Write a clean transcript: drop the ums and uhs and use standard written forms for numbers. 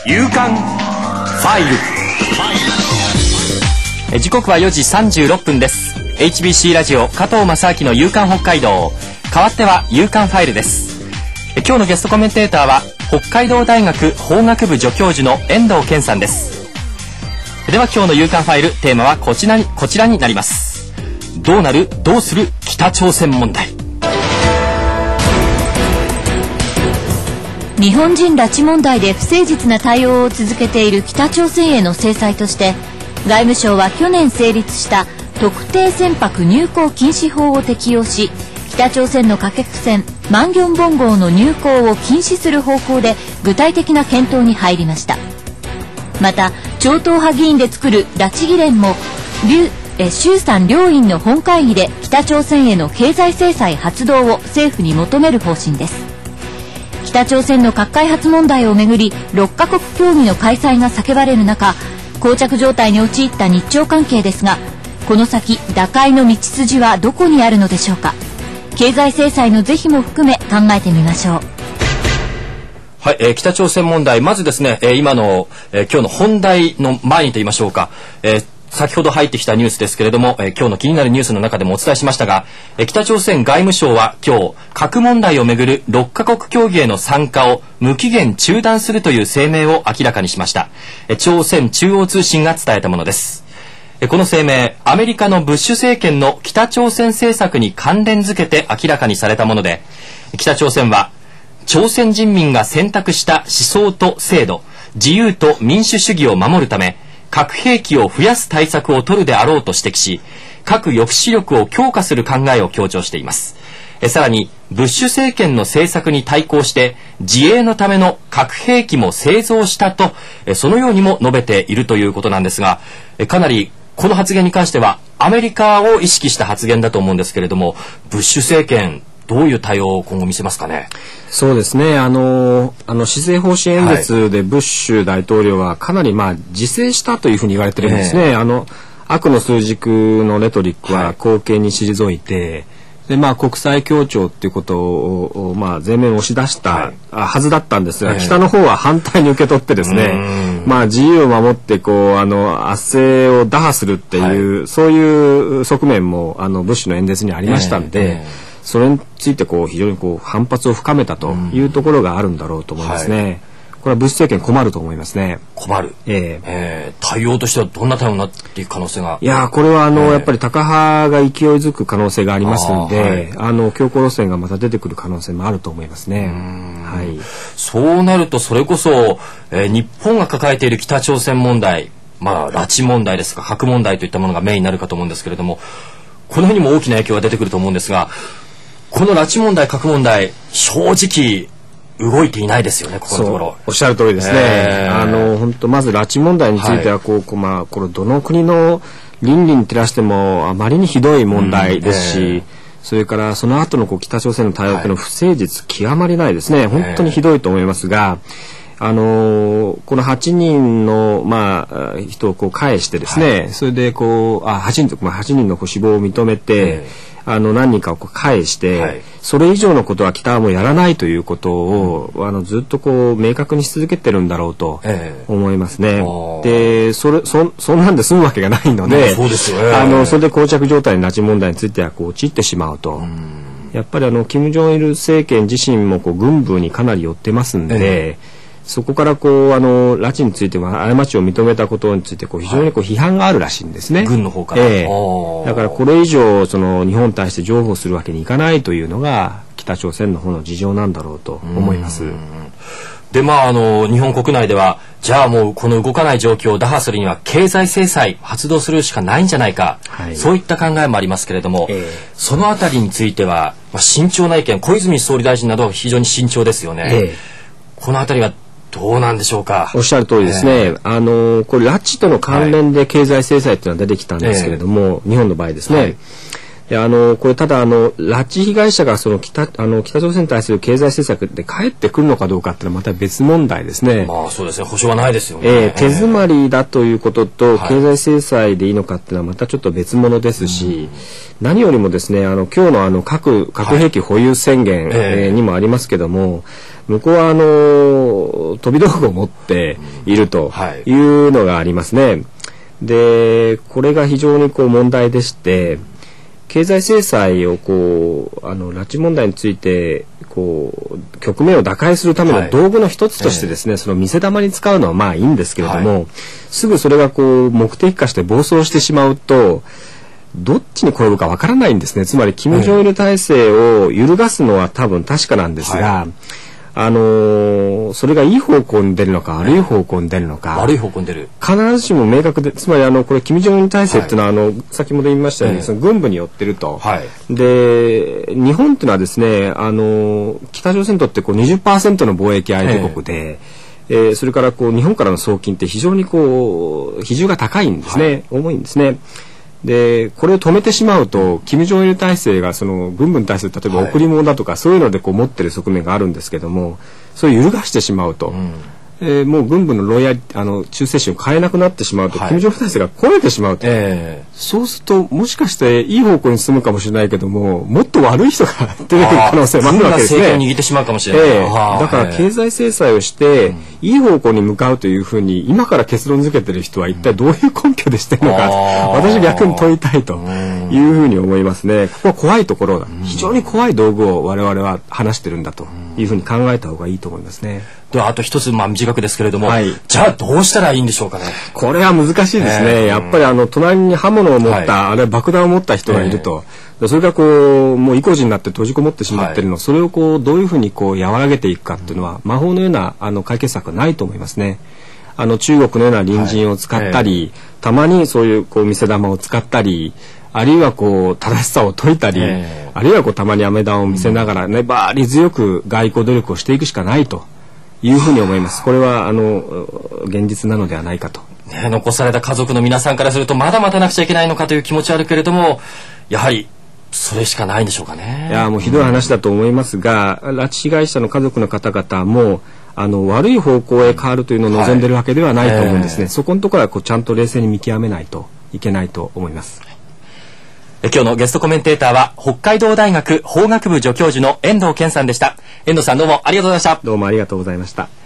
夕刊ファイル。時刻は4時36分です。 HBC ラジオ加藤正明の夕刊北海道、代わっては夕刊ファイルです。今日のゲストコメンテーターは北海道大学法学部助教授の遠藤健さんです。では今日の夕刊ファイル、テーマはこちらになります。どうなるどうする北朝鮮問題。 日本人拉致問題で不誠実な対応を続けている北朝鮮への制裁として、外務省は去年成立した特定船舶入港禁止法を適用し、北朝鮮の貨客船マンギョンボン号の入港を禁止する方向で具体的な検討に入りました。また超党派議員で作る拉致議連も衆参両院の本会議で北朝鮮への経済制裁発動を政府に求める方針です。北朝鮮の核開発問題をめぐり6カ国協議の開催が叫ばれる中、膠着状態に陥った日朝関係ですが、この先打開の道筋はどこにあるのでしょうか。経済制裁の是非も含め考えてみましょう。 はい、北朝鮮問題、まずですね、今の、今日の本題の前にと言いましょうか、先ほど入ってきたニュースですけれども、今日の気になるニュースの中でもお伝えしましたが、北朝鮮外務省は今日核問題をめぐる6カ国協議への参加を無期限中断するという声明を明らかにしました。朝鮮中央通信が伝えたものです。この声明、アメリカのブッシュ政権の北朝鮮政策に関連づけて明らかにされたもので、北朝鮮は朝鮮人民が選択した思想と制度、自由と民主主義を守るため核兵器を増やす対策を取るであろうと指摘し、核抑止力を強化する考えを強調しています。さらにブッシュ政権の政策に対抗して自衛のための核兵器も製造したと、そのようにも述べているということなんですが、かなりこの発言に関してはアメリカを意識した発言だと思うんですけれども、ブッシュ政権どういう対応を今後見せますかね。 そうですね、施政方針演説でブッシュ大統領はかなり自制したというふうに言われてるんですね。悪の枢軸のレトリックは後継に退いて、で国際協調っていうことを前面押し出したはずだったんですが、北の方は反対に受け取ってですね、自由を守って圧政を打破するっていう、そういう側面もブッシュの演説にありましたんで、それについて非常に反発を深めたというところがあるんだろうと思いますね。これはブッシュ政権困ると思いますね。 困る。対応としてはどんな対応になっていく可能性が。 いやこれはやっぱりタカ派が勢いづく可能性がありますので、強硬路線がまた出てくる可能性もあると思いますね。はい。 そうなるとそれこそ、日本が抱えている北朝鮮問題、拉致問題ですか、核問題といったものがメインになるかと思うんですけれども、この辺にも大きな影響が出てくると思うんですが、この拉致問題核問題、正直動いていないですよね、ここのところ。 おっしゃる通りですね。本当まず拉致問題についてはこれどの国の倫理に照らしてもあまりにひどい問題ですし、それからその後の北朝鮮の対応の不誠実極まりないですね。本当にひどいと思いますが、この8人の人を返してですね、それで8人の死亡を認めて、何人かを返して、それ以上のことは北はもうやらないということを、ずっと明確にし続けてるんだろうと思いますね。でそんなんで済むわけがないので、 そうですよね。 それで膠着状態に拉致問題については陥ってしまうと。やっぱり金正日政権自身も軍部にかなり寄ってますんで、そこから拉致については過ちを認めたことについて非常に批判があるらしいんですね。 軍の方から。 だからこれ以上日本に対して譲歩するわけにいかないというのが北朝鮮の方の事情なんだろうと思います。 で日本国内ではじゃあもうこの動かない状況を打破するには経済制裁発動するしかないんじゃないか、そういった考えもありますけれども、そのあたりについては、慎重な意見、小泉総理大臣などは非常に慎重ですよね。このあたりはどうなんでしょうか。 おっしゃる通りですね。これ拉致との関連で経済制裁というのは出てきたんですけれども、日本の場合ですね。これただ拉致被害者が北朝鮮に対する経済政策で帰ってくるのかどうかっていうのはまた別問題ですね。 そうですね、保証はないですよね。 手詰まりだということと、経済制裁でいいのかっていうのはまたちょっと別物ですし、何よりもですね、今日の核兵器保有宣言、にもありますけども、 向こうは飛び道具を持っているというのがありますね。でこれが非常に問題でして、経済制裁を拉致問題について局面を打開するための道具の一つとしてですね、その見せ玉に使うのはまあいいんですけれども、すぐそれが目的化して暴走してしまうとどっちに転ぶかわからないんですね。つまり金正日体制を揺るがすのは多分確かなんですが、それがいい方向に出るのか悪い方向に出るのか、 悪い方向に出る必ずしも明確で、つまりこれ金正日体制っていうのは、先ほど言いましたように、その軍部に寄ってると、で日本っていうのはですね、北朝鮮にとって 20% の貿易相手国で、それから日本からの送金って非常に比重が高いんですね、重いんですね。でこれを止めてしまうと金正日体制がその軍部に対する例えば贈り物だとか、そういうので持ってる側面があるんですけども、それを揺るがしてしまうと、もう軍部の忠誠心を変えなくなってしまうと、金正日体制が壊れてしまうと、そうするともしかしていい方向に進むかもしれないけども、もっと悪い人が出てくる可能性もあるわけですね。 政権を握ってしまうかもしれない、 だから経済制裁をして、いい方向に向かうというふうに今から結論付けてる人は一体どういう根拠でしてるのか、私逆に問いたいというふうに思いますね。ここは怖いところだ、非常に怖い道具を我々は話してるんだというふうに考えた方がいいと思いますね。 ではあと一つ短くですけれども、じゃあどうしたらいいんでしょうかね。 これは難しいですね。やっぱり隣に刃物を持った、あるいは爆弾を持った人がいると、それがもう意固地になって閉じこもってしまっているの、それをどういうふうに和らげていくかっていうのは、魔法のような解決策はないと思いますね。中国のような隣人を使ったり、たまにそういう見せ玉を使ったり、あるいは正しさを説いたり、あるいはたまに飴玉を見せながら粘り強く外交努力をしていくしかないというふうに思います。これは現実なのではないかと。 残された家族の皆さんからするとまだ待たなくちゃいけないのかという気持ちはあるけれども、やはりそれしかないんでしょうかね。 いやもうひどい話だと思いますが、拉致被害者の家族の方々も悪い方向へ変わるというのを望んでいるわけではないと思うんですね。そこのところはちゃんと冷静に見極めないといけないと思います。 今日のゲストコメンテーターは北海道大学法学部助教授の遠藤健さんでした。遠藤さんどうもありがとうございました。 どうもありがとうございました。